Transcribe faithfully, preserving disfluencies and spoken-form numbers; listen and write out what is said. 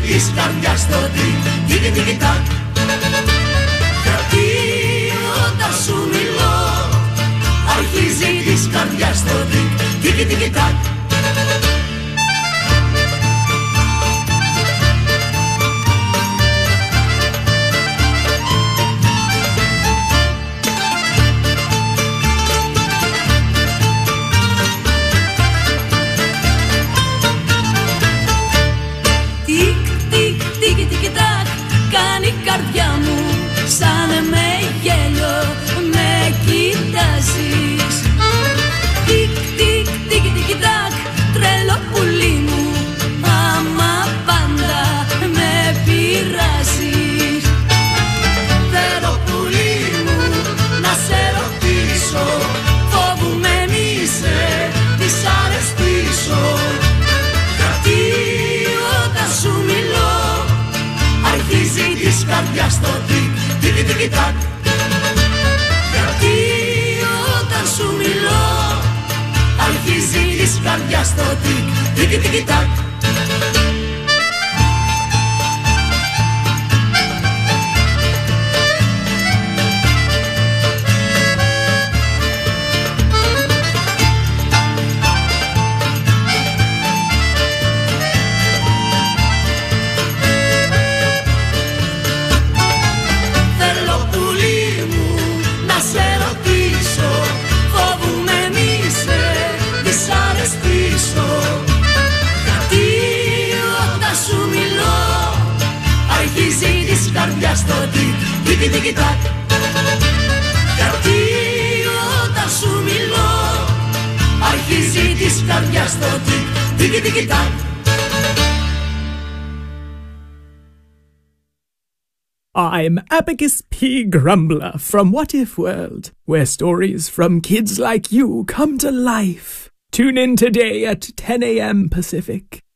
της καρδιάς το τικ, τικ τικ τακ. Γιατί όταν σου μιλώ αρχίζει της καρδιάς το τικ, τικ τικ τακ. Η καρδιά μου σαν με γέλιο με κοιτάζεις. Τικ τικ τικ τικ τακ, τρελό πουλί μου, άμα πάντα με πειράζεις. Θέλω πουλί μου να σε ρωτήσω, φοβούμαι μη σε δυσαρεστήσω. Γιατί όταν σου μιλώ αρχίζει της καρδιάς το τικ, τικ τικ τακ. Γιατί όταν σου μιλώ αρχίζει της καρδιάς το τικ, τικ τικ τακ. Γιατί όταν σου μιλώ αρχίζει της καρδιάς το τικ, τικ τικ τακ. Γιατί όταν σου μιλώ αρχίζει της καρδιάς το τικ, τικ τικ τακ. I'm Abacus P. Grumbler from What If World, where stories from kids like you come to life. Tune in today at ten a m Pacific.